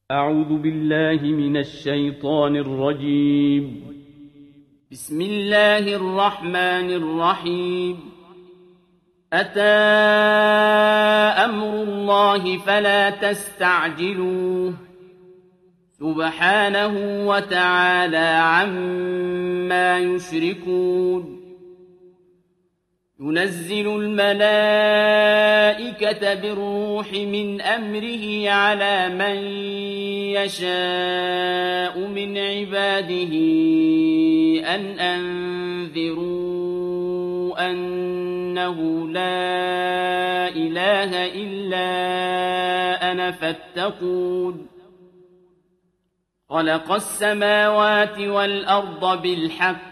أعوذ بالله من الشيطان الرجيم. بسم الله الرحمن الرحيم. أتى أمر الله فلا تستعجلوه سبحانه وتعالى عما يشركون. ينزل الملائكة بالروح من أمره على من يشاء من عباده أن أنذروا أنه لا إله إلا أنا فاتقون. خلق السماوات والأرض بالحق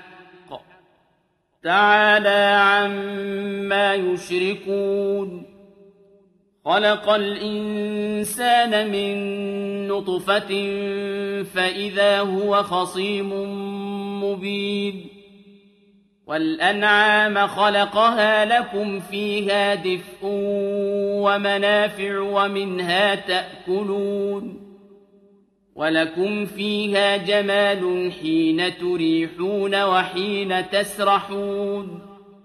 تعالى عما يشركون. خلق الإنسان من نطفة فإذا هو خصيم مبين. والأنعام خلقها لكم فيها دفء ومنافع ومنها تأكلون. ولكم فيها جمال حين تريحون وحين تسرحون.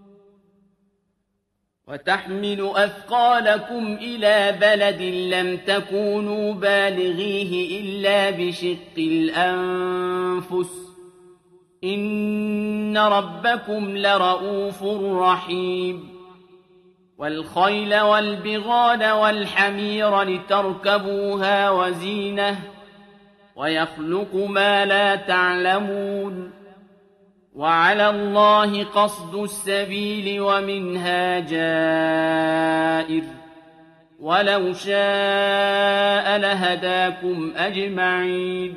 وتحمل أثقالكم إلى بلد لم تكونوا بالغيه إلا بشق الأنفس إن ربكم لرؤوف رحيم. والخيل والبغال والحمير لتركبوها وزينة ويخلق ما لا تعلمون. وعلى الله قصد السبيل ومنها جائر ولو شاء لهداكم أجمعين.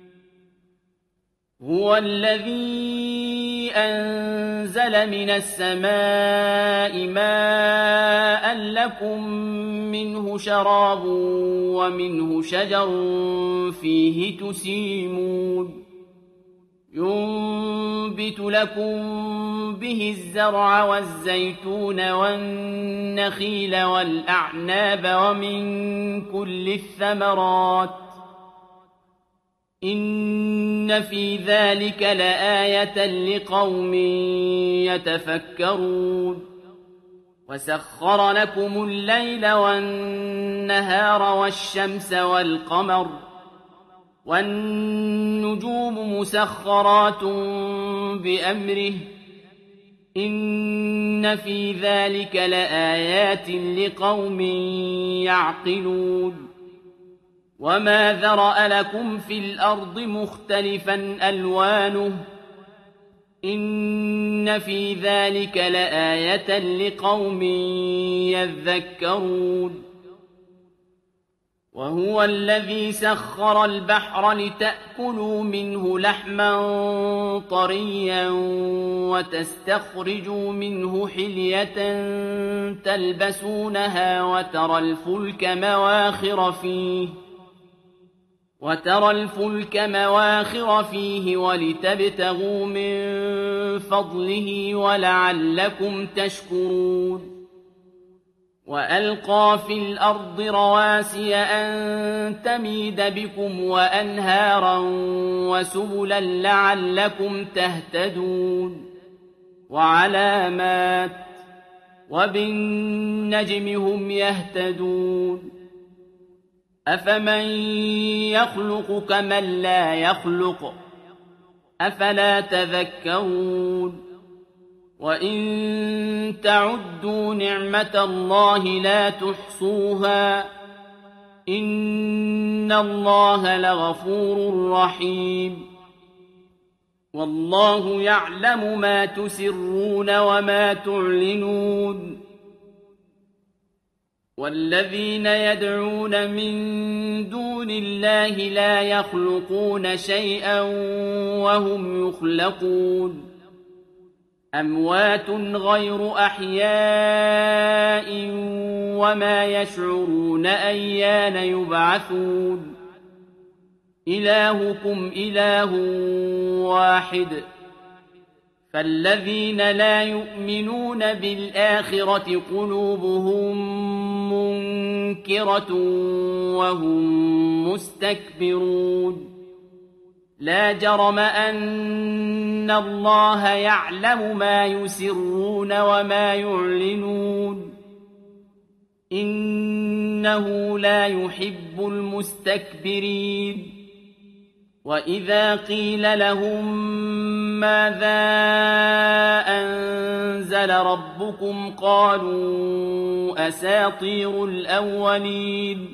هو الذي أنزل من السماء ماء لكم منه شراب ومنه شجر فيه تسيمون. ينبت لكم به الزرع والزيتون والنخيل والأعناب ومن كل الثمرات إن في ذلك لآية لقوم يتفكرون. وسخر لكم الليل والنهار والشمس والقمر والنجوم مسخرات بأمره إن في ذلك لآيات لقوم يعقلون. وما ذرأ لكم في الأرض مختلفا ألوانه إن في ذلك لآية لقوم يذكرون. وهو الذي سخر البحر لتأكلوا منه لحما طريا وتستخرجوا منه حلية تلبسونها وترى الفلك مواخر فيه ولتبتغوا من فضله ولعلكم تشكرون. وألقى في الأرض رواسي أن تميد بكم وأنهارا وسبلا لعلكم تهتدون. وعلامات وبالنجم هم يهتدون. أفمن يخلق كمن لا يخلق أفلا تذكرون. وإن تعدوا نعمة الله لا تحصوها إن الله لغفور رحيم. والله يعلم ما تسرون وما تعلنون. والذين يدعون من دون الله لا يخلقون شيئا وهم يخلقون. أموات غير أحياء وما يشعرون أيان يبعثون. إلهكم إله واحد فالذين لا يؤمنون بالآخرة قلوبهم منكرة وهم مستكبرون لا جرم أن الله يعلم ما يسرون وما يعلنون إنه لا يحب المستكبرين وإذا قيل لهم ماذا أنزل ربكم قالوا أساطير الأولين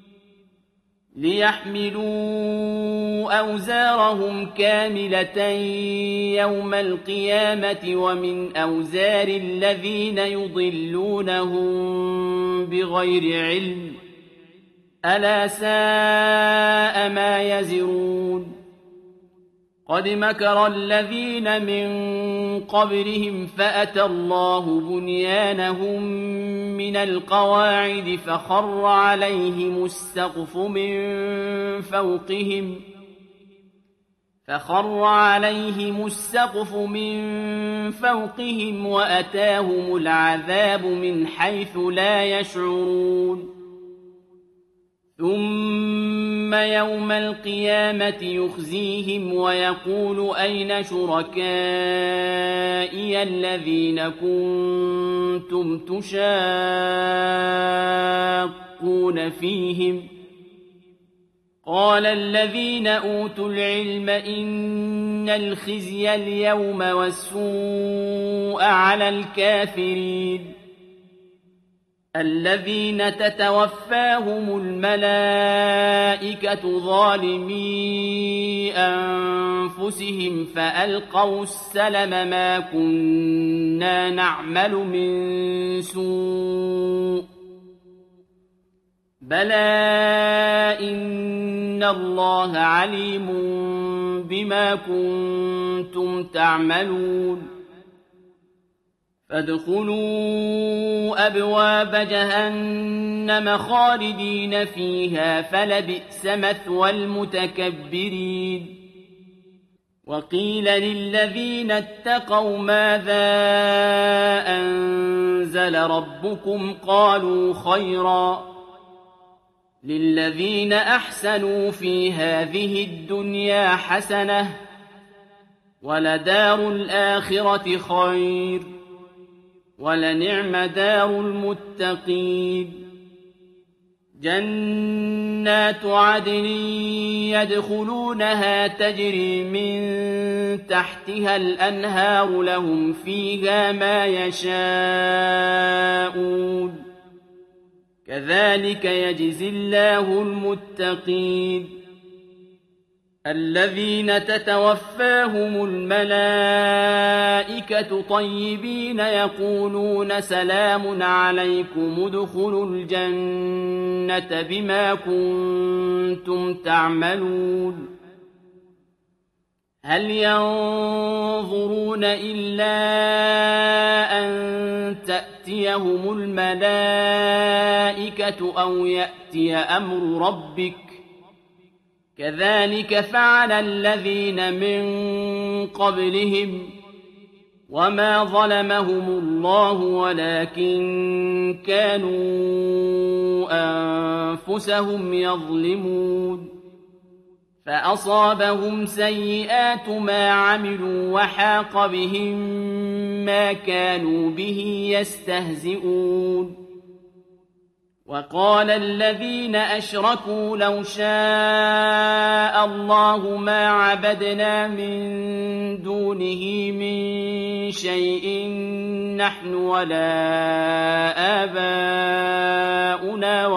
ليحملوا أوزارهم كاملة يوم القيامة ومن أوزار الذين يضلونهم بغير علم ألا ساء ما يزرون قد مكر الذين من قبلهم فأتى الله بنيانهم من القواعد فخر عليهم السقف من فوقهم وأتاهم العذاب من حيث لا يشعرون ثم يوم القيامة يخزيهم ويقول أين شركائي الذين كنتم تشاقون فيهم قال الذين أوتوا العلم إن الخزي اليوم والسوء على الكافرين الذين تتوفاهم الملائكة ظالمي أنفسهم فألقوا السلم ما كنا نعمل من سوء بلى إن الله عليم بما كنتم تعملون فادخلوا أبواب جهنم خالدين فيها فلبئس مثوى المتكبرين وقيل للذين اتقوا ماذا أنزل ربكم قالوا خيرا للذين أحسنوا في هذه الدنيا حسنة ولدار الآخرة خير ولنعم دار المتقين جنات عدن يدخلونها تجري من تحتها الأنهار لهم فيها ما يشاءون كذلك يجزي الله المتقين الذين تتوفاهم الملائكة طيبين يقولون سلام عليكم ادخلوا الجنة بما كنتم تعملون هل ينظرون إلا أن تأتيهم الملائكة أو يأتي أمر ربك كذلك فعل الذين من قبلهم وما ظلمهم الله ولكن كانوا أنفسهم يظلمون فأصابهم سيئات ما عملوا وحاق بهم ما كانوا به يستهزئون وقال الذين أشركوا لو شاء الله ما عبدنا من دونه من شيء نحن ولا آباؤنا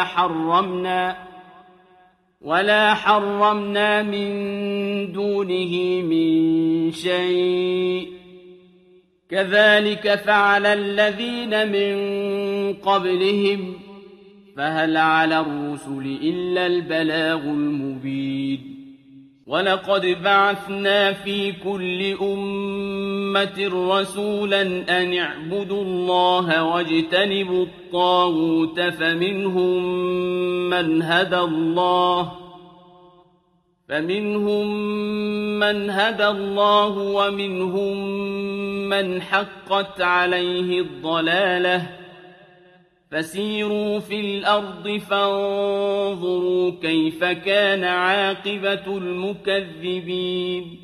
ولا حرمنا من دونه من شيء كذلك فعل الذين من قبلهم فهل على الرسل إلا البلاغ المبين ولقد بعثنا في كل أمة رسولا أن اعبدوا الله واجتنبوا الطاغوت فمنهم من هدى الله فمنهم من هدى الله ومنهم من حقت عليه الضلالة فسيروا في الأرض فانظروا كيف كان عاقبة المكذبين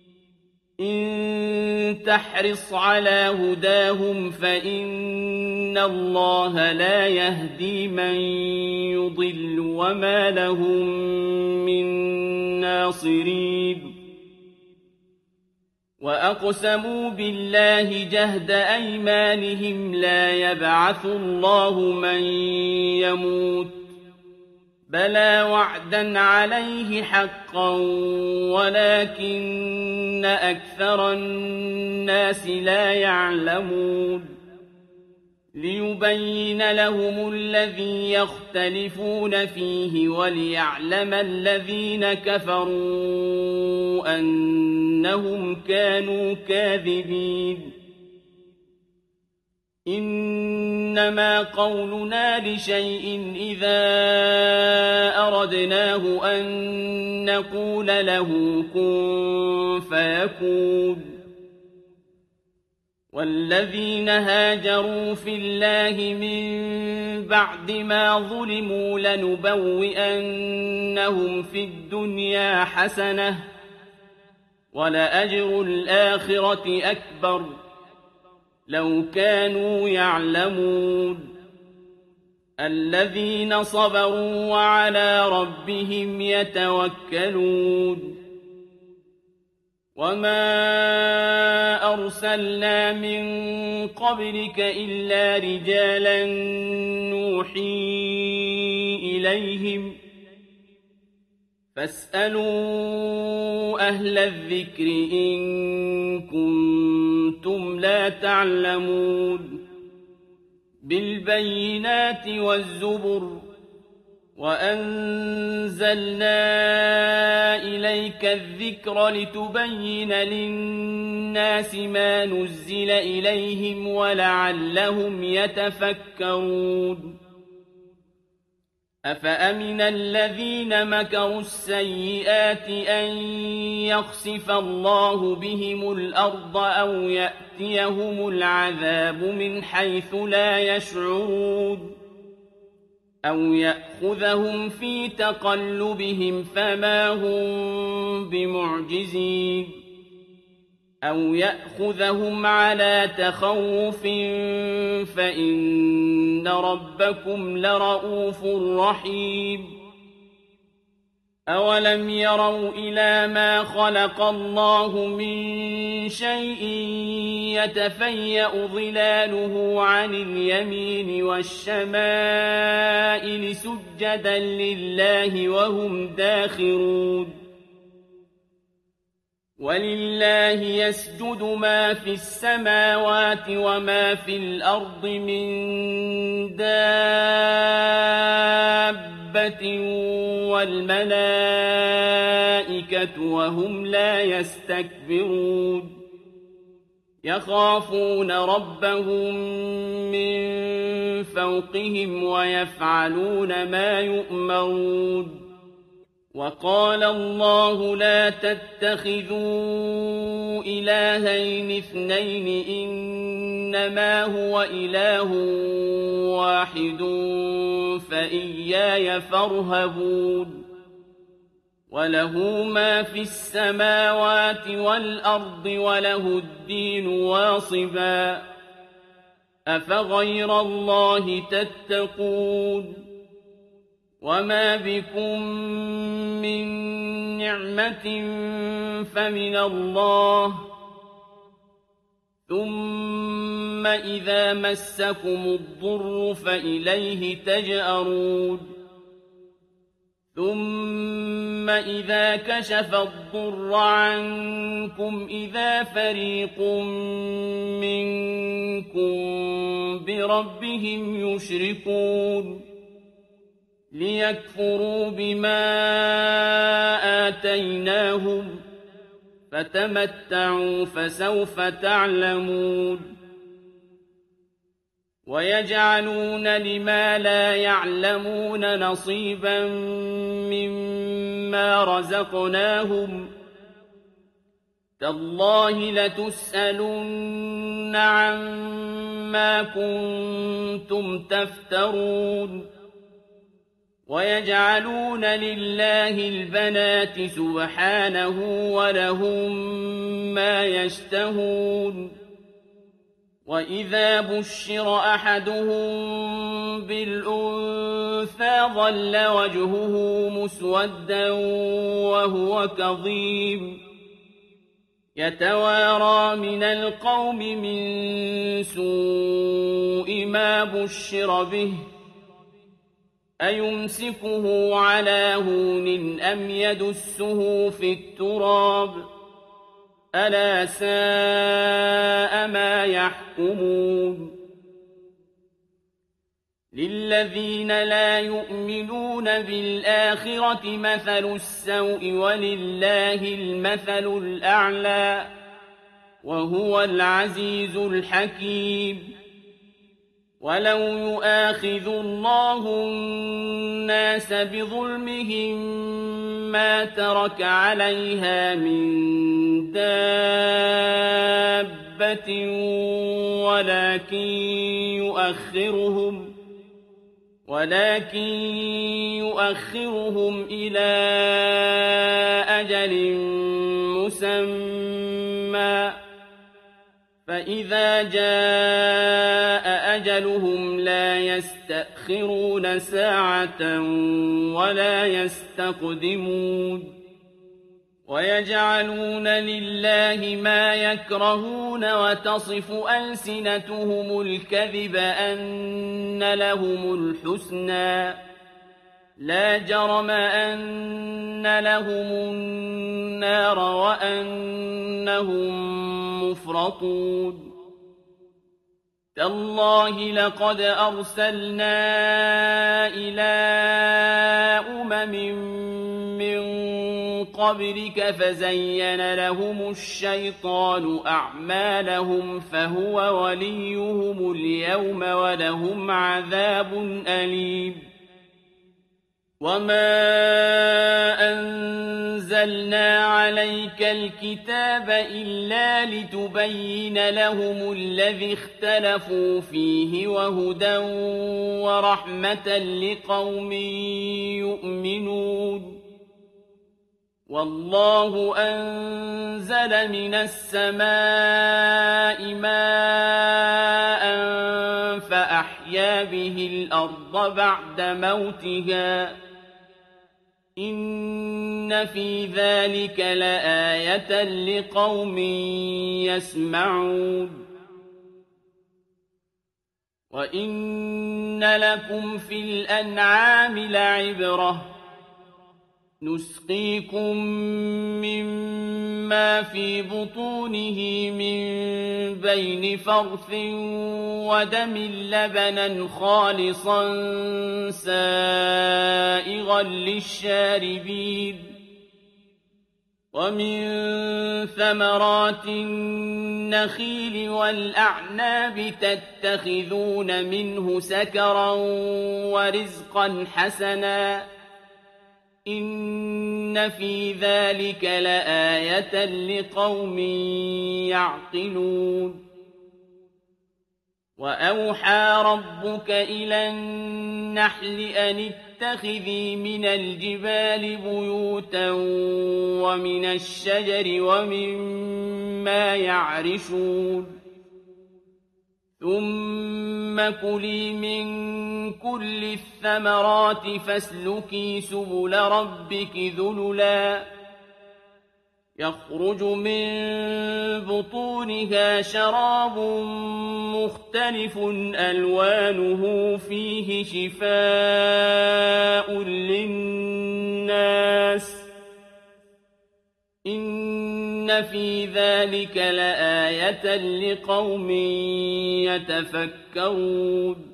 إن تحرص على هداهم فإن الله لا يهدي من يضل وما لهم من ناصرين وأقسموا بالله جهد أيمانهم لا يبعث الله من يموت بلى وعدا عليه حقا ولكن أكثر الناس لا يعلمون ليبين لهم الذي يختلفون فيه وليعلم الذين كفروا أنهم كانوا كاذبين إنما قولنا لشيء إذا أردناه أن نقول له كن فيكون والذين هاجروا في الله من بعد ما ظلموا لنبوئنهم في الدنيا حسنة ولأجر الآخرة أكبر لو كانوا يعلمون الذين صبروا وعلى ربهم يتوكلون وما أرسلنا من قبلك إلا رجالا نوحي إليهم فاسألوا أهل الذكر إن كنتم لا تعلمون بالبينات والزبر وأنزلنا إليك الذكر لتبين للناس ما نزل إليهم ولعلهم يتفكرون أفأمن الذين مكروا السيئات أن يخسف الله بهم الأرض أو يأتيهم العذاب من حيث لا يشعرون أو يأخذهم في تقلبهم فما هم بمعجزين أو يأخذهم على تخوف فإن ربكم لرؤوف رحيم أولم يروا إلى ما خلق الله من شيء يتفيأ ظلاله عن اليمين والشمائل سجدا لله وهم داخرون ولله يسجد ما في السماوات وما في الأرض من دابة والملائكة وهم لا يستكبرون يخافون ربهم من فوقهم ويفعلون ما يؤمرون وقال الله لا تتخذوا إلهين اثنين إنما هو إله واحد فإياي فارهبون وله ما في السماوات والأرض وله الدين واصبا أفغير الله تتقون وما بكم من نعمة فمن الله ثم إذا مسكم الضر فإليه تجأرون ثم إذا كشف الضر عنكم إذا فريق منكم بربهم يشركون ليكفروا بما آتيناهم فتمتعوا فسوف تعلمون ويجعلون لما لا يعلمون نصيبا مما مما رزقناهم تالله لتسألن عما كنتم تفترون ويجعلون لله البنات سبحانه ولهم ما يشتهون وإذا بشر أحدهم بالأنثى ظل وجهه مسودا وهو كظيم يتوارى من القوم من سوء ما بشر به أيمسكه على هون أم يدسه في التراب ألا ساء ما يحكمون للذين لا يؤمنون بالآخرة مثل السوء ولله المثل الأعلى وهو العزيز الحكيم ولو يؤاخذ الله الناس بظلمهم ما ترك عليها من دابة ولكن يؤخرهم إلى أجل مسمى فإذا جاء أجلهم لا يستأخرون ساعة ولا يستقدمون ويجعلون لله ما يكرهون وتصف ألسنتهم الكذب أن لهم الحسنى لا جرم أن لهم النار وأنهم مفرطون تالله لقد أرسلنا إلى من قبلك فزين لهم الشيطان أعمالهم فهو وليهم اليوم ولهم عذاب أليم وما أنزلنا عليك الكتاب إلا لتبين لهم الذي اختلفوا فيه وهدى ورحمة لقوم يؤمنون والله أنزل من السماء ماء فأحيا به الأرض بعد موتها إن في ذلك لآية لقوم يسمعون وإن لكم في الأنعام لعبرة نسقيكم مما في بطونه من بين فرث ودم لبنا خالصا سائغا للشاربين ومن ثمرات النخيل والأعناب تتخذون منه سكرا ورزقا حسنا إن في ذلك لآية لقوم يعقلون وأوحى ربك إلى النحل أن اتخذي من الجبال بيوتا ومن الشجر ومما يعرشون ثم كلي من كل الثمرات فاسلكي سبل ربك ذللا يخرج من بطونها شراب مختلف ألوانه فيه شفاء للناس إن في ذلك لآية لقوم يتفكرون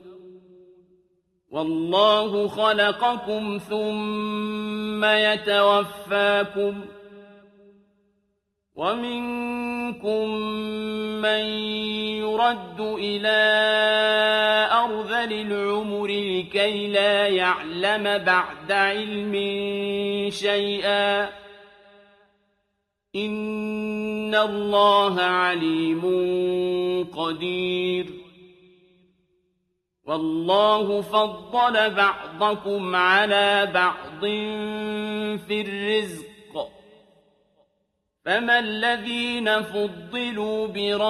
والله خلقكم ثم يتوفاكم ومنكم من يرد إلى أرذل العمر لكي لا يعلم بعد علم شيئا إن الله عليم قدير والله فضل بعضكم على بعض في الرزق فما الذين فضلوا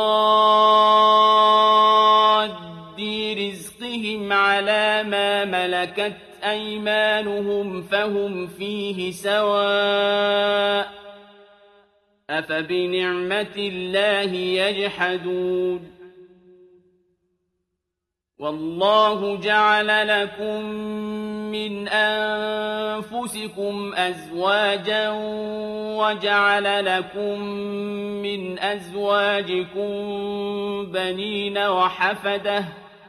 براد رزقهم على ما ملكت أيمانهم فهم فيه سواء أفبنعمة الله يجحدون والله جعل لكم من أنفسكم أزواجا وجعل لكم من أزواجكم بنين وحفدة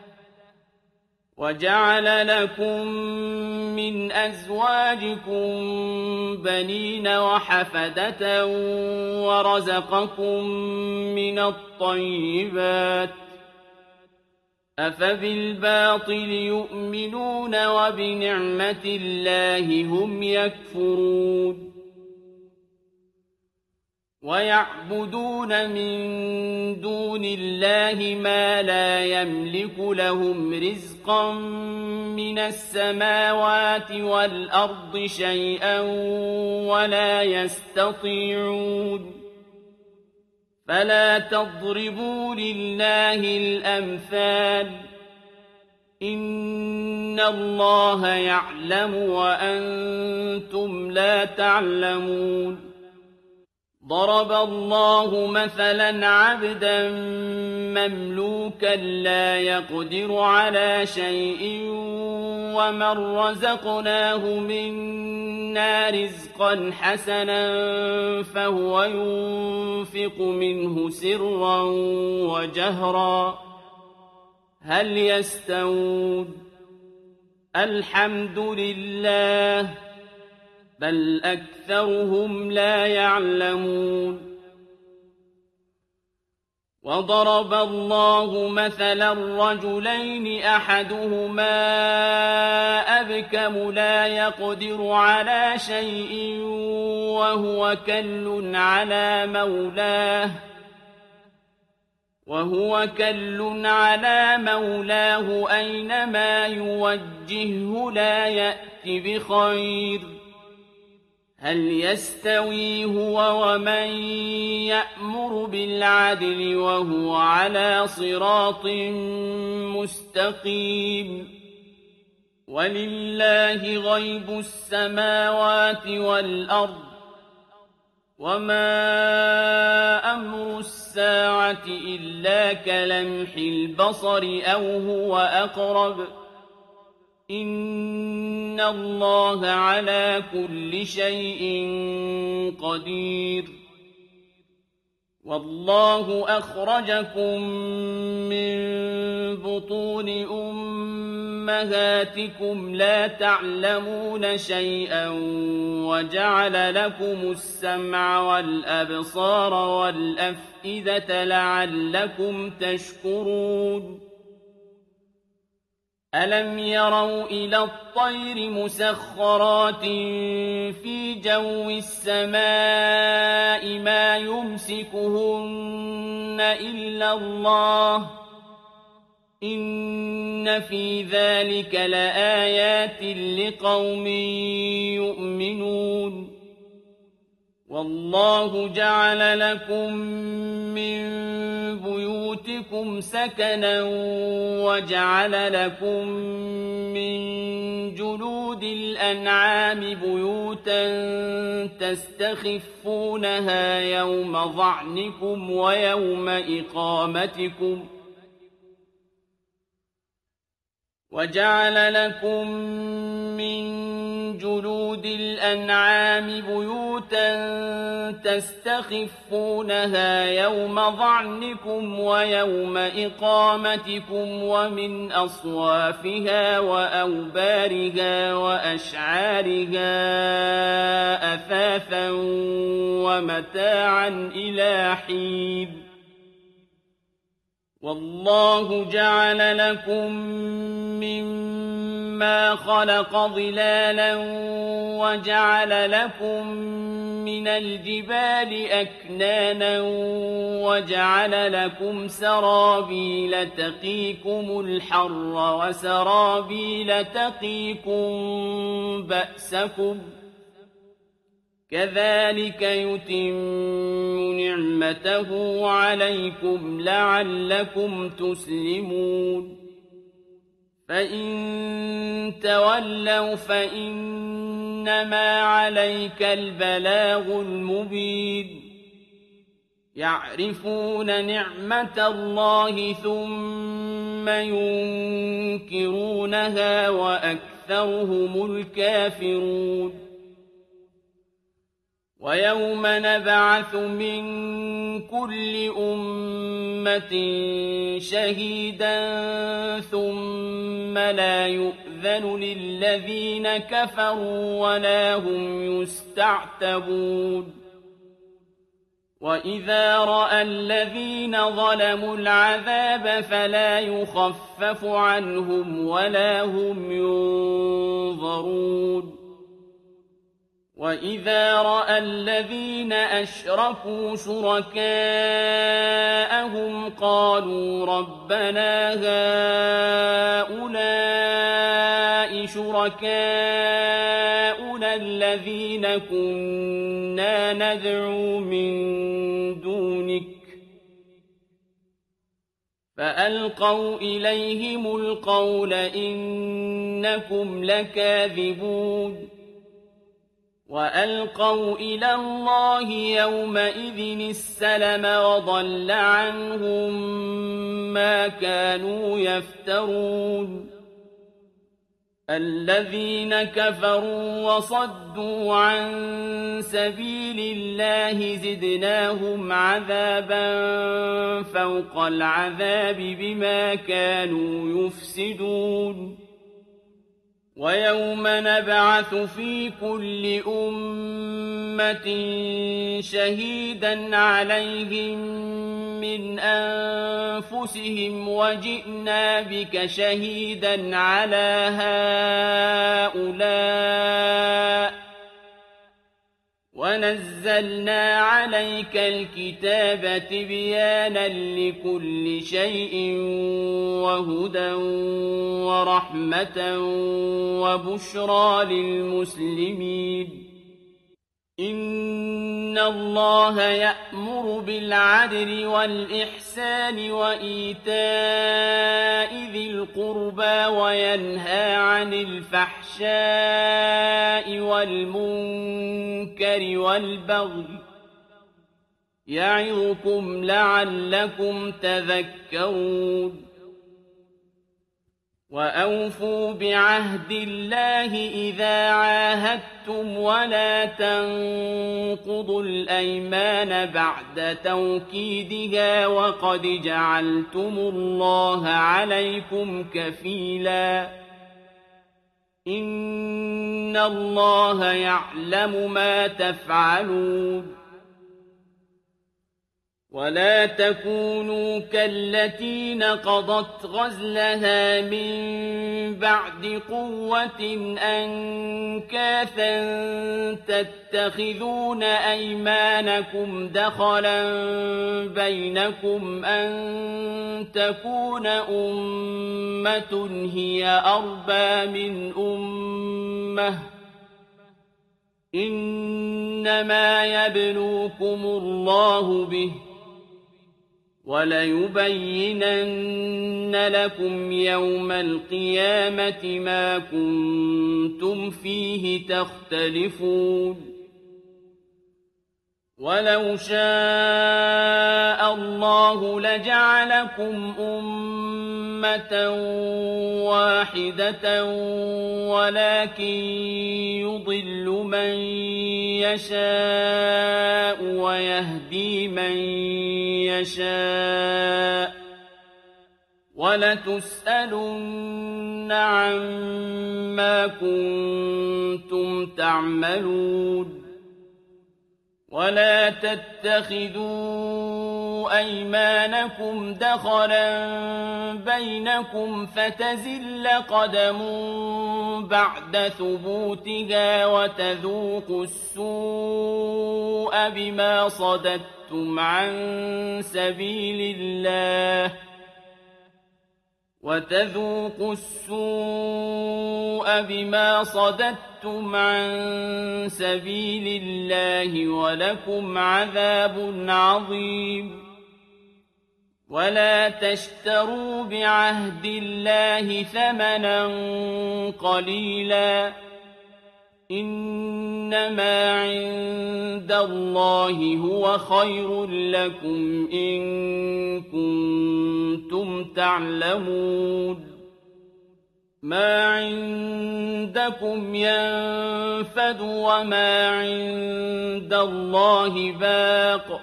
ورزقكم من الطيبات أفبالباطل يؤمنون وبنعمة الله هم يكفرون ويعبدون من دون الله ما لا يملك لهم رزقا من السماوات والأرض شيئا ولا يستطيعون فلا تضربوا لله الأمثال إن الله يعلم وأنتم لا تعلمون ضرب الله مثلا عبدا مملوكا لا يقدر على شيء ومن رزقناه منا رزقا حسنا فهو ينفق منه سرا وجهرا هل يستوون الحمد لله بل أكثرهم لا يعلمون وضرب الله مثلا رجلين أحدهما أبكم لا يقدر على شيء وهو كل على مولاه أينما يوجهه لا يأت بخير هل يستوي هو ومن يأمر بالعدل وهو على صراط مستقيم ولله غيب السماوات والأرض وما أمر الساعة إلا كلمح البصر أو هو أقرب إن الله على كل شيء قدير والله أخرجكم من بطون أمهاتكم لا تعلمون شيئا وجعل لكم السمع والأبصار والأفئدة لعلكم تشكرون ألم يروا إلى الطير مسخرات في جو السماء ما يمسكهن إلا الله إن في ذلك لآيات لقوم يؤمنون والله جعل لكم من بيوتكم سكنا وجعل لكم من جلود الأنعام بيوتا تستخفونها يوم ظعنكم ويوم إقامتكم وجعل لكم من جلود الأنعام بيوتا تستخفونها يوم ظعنكم ويوم إقامتكم ومن أصوافها وأوبارها وأشعارها أثاثا ومتاعا إلى حين والله جعل لكم مما خلق ظلالا وجعل لكم من الجبال أكنانا وجعل لكم سرابيل تقيكم الحر وسرابيل تقيكم بأسكم كذلك يتم نعمته عليكم لعلكم تسلمون فإن تولوا فإنما عليك البلاغ المبين يعرفون نعمة الله ثم ينكرونها وأكثرهم الكافرون ويوم نبعث من كل أمة شهيدا ثم لا يؤذن للذين كفروا ولا هم يستعتبون وإذا رأى الذين ظلموا العذاب فلا يخفف عنهم ولا هم ينظرون وإذا رأى الذين أشركوا شركاءهم قالوا ربنا هؤلاء شركاؤنا الذين كنا ندعو من دونك فألقوا إليهم القول إنكم لكاذبون وألقوا إلى الله يومئذ السلم وضل عنهم ما كانوا يفترون الذين كفروا وصدوا عن سبيل الله زدناهم عذابا فوق العذاب بما كانوا يفسدون ويوم نبعث في كل أمة شهيدا عليهم من أنفسهم وجئنا بك شهيدا على هؤلاء ونزلنا عليك الكتاب تبيانا لكل شيء وهدى ورحمة وبشرى للمسلمين إن الله يأمر بالعدل والإحسان وإيتاء ذي القربى وينهى عن الفحشاء والمنكر والبغي يعظكم لعلكم تذكرون وأوفوا بعهد الله إذا عاهدتم ولا تنقضوا الأيمان بعد توكيدها وقد جعلتم الله عليكم كفيلا إن الله يعلم ما تفعلون ولا تكونوا كالتي نقضت غزلها من بعد قوة أنكاثا تتخذون أيمانكم دخلا بينكم أن تكون أمة هي أربى من أمة إنما يبلوكم الله به وليبينن لكم يوم القيامة ما كنتم فيه تختلفون ولو شاء الله لجعلكم أمة واحدة ولكن يضل من يشاء ويهدي من يشاء ولتسألن عما كنتم تعملون ولا تتخذوا أيمانكم دخلا بينكم فتزل قدم بعد ثبوتها وتذوقوا السوء بما صددتم عن سبيل الله ولكم عذاب عظيم ولا تشتروا بعهد الله ثمنا قليلا إنما عند الله هو خير لكم إن كنتم تعلمون ما عندكم ينفد وما عند الله باق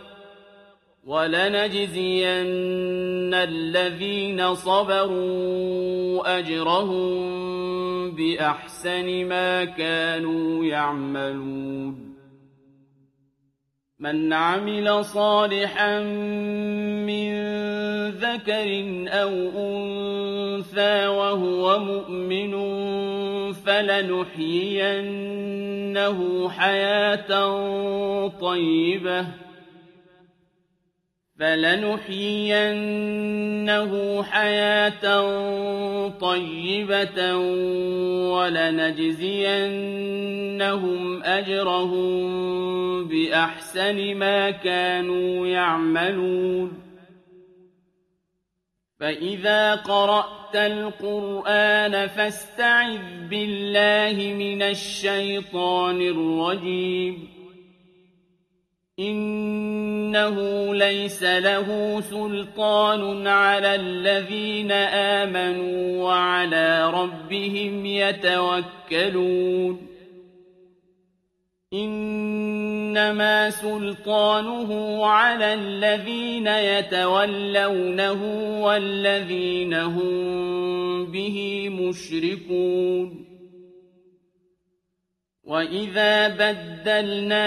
ولنجزين الذين صبروا أجرهم بأحسن ما كانوا يعملون من عمل صالحا من ذكر أو أنثى وهو مؤمن فلنحيينه حياة طيبة ولنجزينهم أجرهم بأحسن ما كانوا يعملون فإذا قرأت القرآن فاستعذ بالله من الشيطان الرجيم إنه ليس له سلطان على الذين آمنوا وعلى ربهم يتوكلون إنما سلطانه على الذين يتولونه والذين هم به مشركون وإذا بدلنا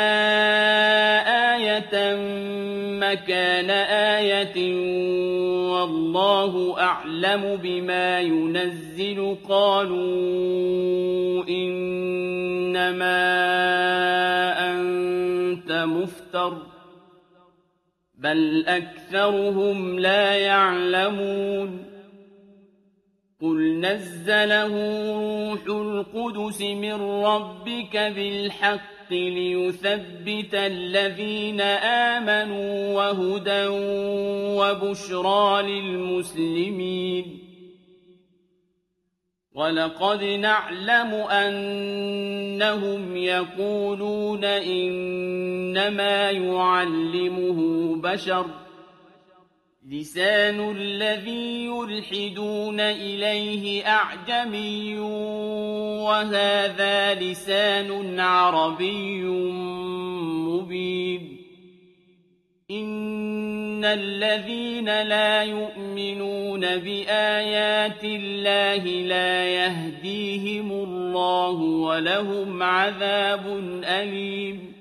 آية مكان آية والله أعلم بما ينزل قالوا إنما أنت مفتر بل أكثرهم لا يعلمون قل نزله روح القدس من ربك بالحق ليثبت الذين آمنوا وهدى وبشرى للمسلمين ولقد نعلم أنهم يقولون إنما يعلمه بشر لسان الذي يلحدون إليه أعجمي وهذا لسان عربي مبين إن الذين لا يؤمنون بآيات الله لا يهديهم الله ولهم عذاب أليم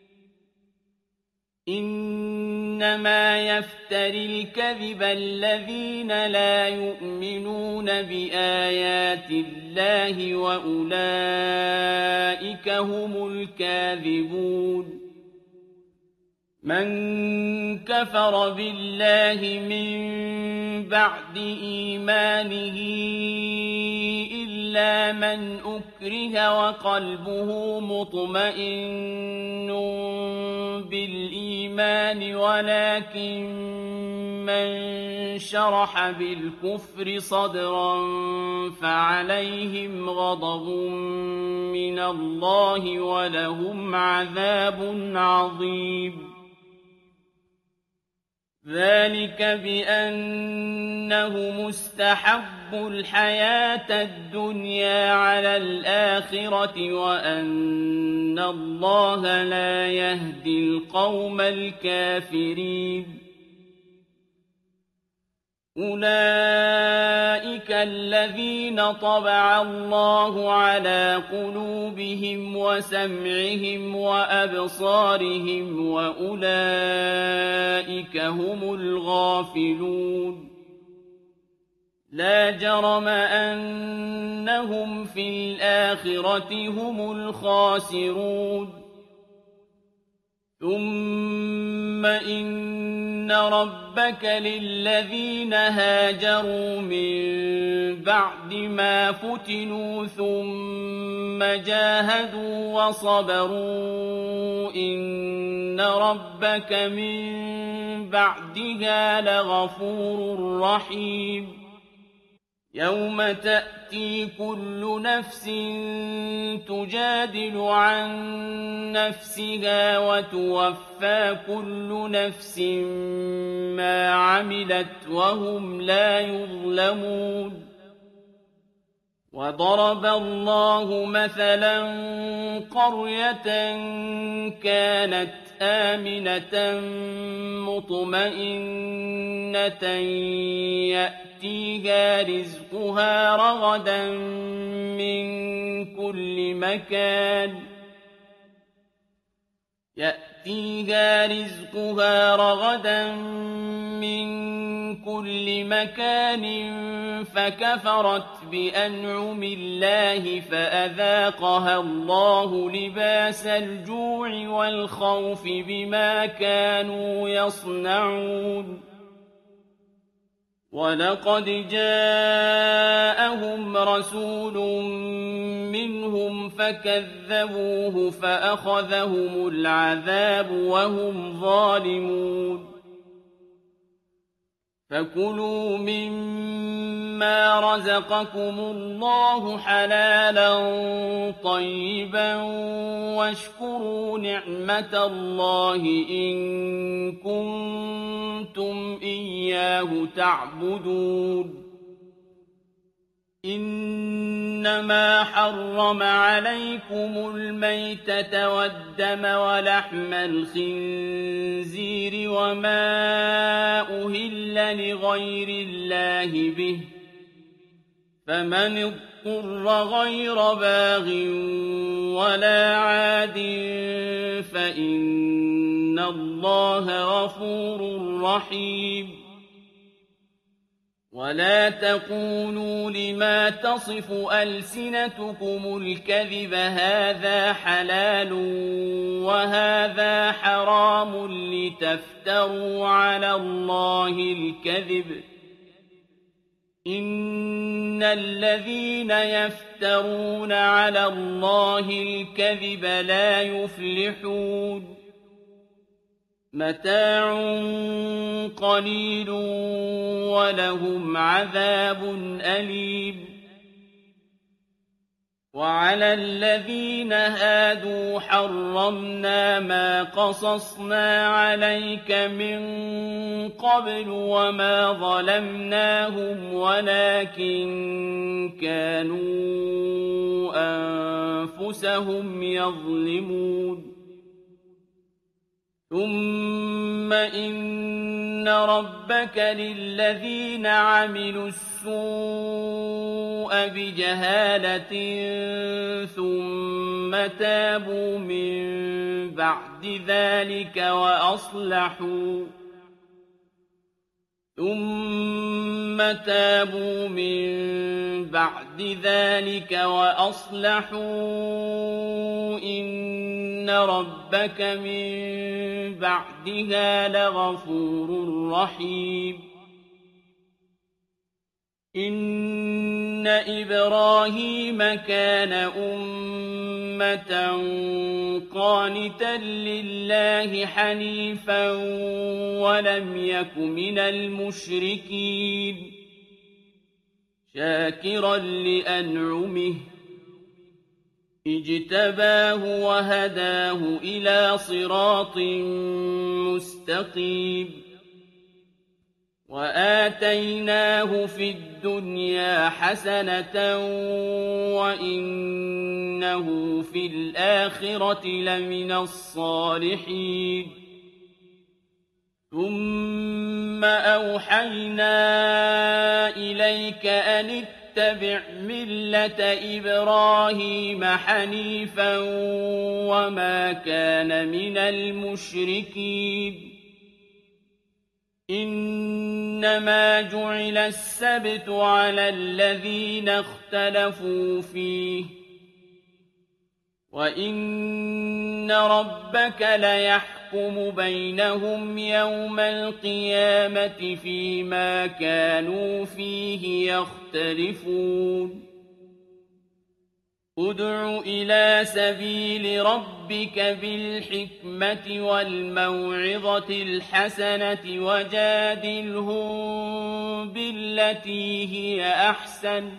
إنما يفتري الكذب الذين لا يؤمنون بآيات الله وأولئك هم الكاذبون من كفر بالله من بعد إيمانه إلا من أكره وقلبه مطمئن بالإيمان ولكن من شرح بالكفر صدرا فعليهم غضب من الله ولهم عذاب عظيم ذلك بأنه مستحب الحياة الدنيا على الآخرة وأن الله لا يهدي القوم الكافرين أولئك الذين طبع الله على قلوبهم وسمعهم وأبصارهم وأولئك هم الغافلون لا جرم أنهم في الآخرة هم الخاسرون ثم إن ربك للذين هاجروا من بعد ما فتنوا ثم جاهدوا وصبروا إن ربك من بعدها لغفور رحيم يوم تأتي كل نفس تجادل عن نفسها وتوفى كل نفس ما عملت وهم لا يظلمون وضرب الله مثلا قرية كانت آمنة مطمئنة يأتيها رزقها رغدا من كل مكان فكفرت بأنعم الله فأذاقها الله لباس الجوع والخوف بما كانوا يصنعون ولقد جاءهم رسول منهم فكذبوه فأخذهم العذاب وهم ظالمون فكلوا مما رزقكم الله حلالا طيبا واشكروا نعمة الله إن كنتم إياه تعبدون إنما حرم عليكم الميتة والدم ولحم الخنزير وما أهل لغير الله به فمن اضطر غير باغ ولا عاد فإن الله غفور رحيم ولا تقولوا لما تصف ألسنتكم الكذب هذا حلال وهذا حرام لتفتروا على الله الكذب إن الذين يفترون على الله الكذب لا يفلحون متاع قليل ولهم عذاب أليم وعلى الذين هادوا حرمنا ما قصصنا عليك من قبل وما ظلمناهم ولكن كانوا أنفسهم يظلمون ثم إن ربك للذين عملوا السوء بجهالة ثم تابوا من بعد ذلك وأصلحوا إن ربك من بعدها لغفور رحيم إن إبراهيم كان أمة قانتا لله حنيفا ولم يك من المشركين شاكرا لأنعمه اجتباه وهداه إلى صراط مستقيم وآتيناه في الدنيا حسنة وإنه في الآخرة لمن الصالحين ثم أوحينا إليك أن اتبع ملة إبراهيم حنيفا وما كان من المشركين إنما جعل السبت على الذين اختلفوا فيه وإن ربك ليحكم بينهم يوم القيامة فيما كانوا فيه يختلفون ادع إلى سبيل ربك بالحكمة والموعظة الحسنة وجادلهم بالتي هي أحسن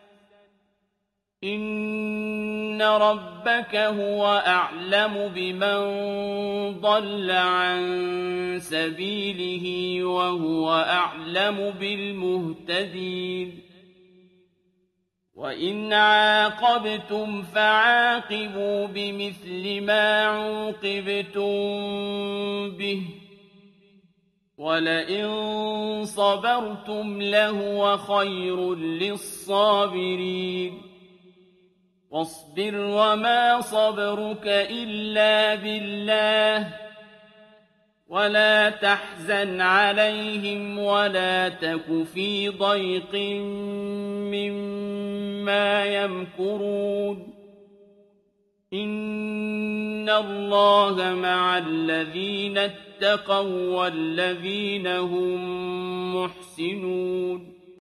إن ربك هو أعلم بمن ضل عن سبيله وهو أعلم بالمهتدين وإن عاقبتم فعاقبوا بمثل ما عوقبتم به ولئن صبرتم لهو خير للصابرين واصبر وما صبرك إلا بالله ولا تحزن عليهم ولا تك في ضيق مما يمكرون إن الله مع الذين اتقوا والذين هم محسنون